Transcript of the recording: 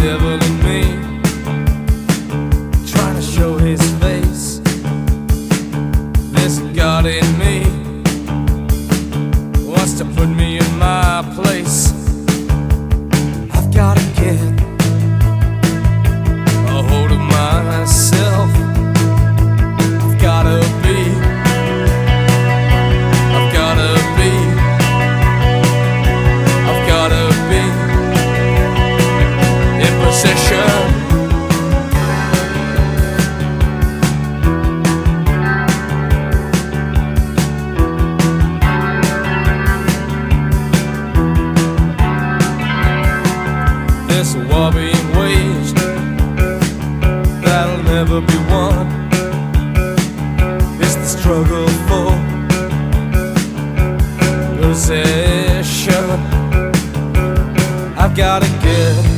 devil in me, trying to show his face. This God in me wants to put me in my place. I've got to get a hold of myself. I've got to be in possession. There's a war being waged that'll never be won. It's the struggle for possession. I've gotta get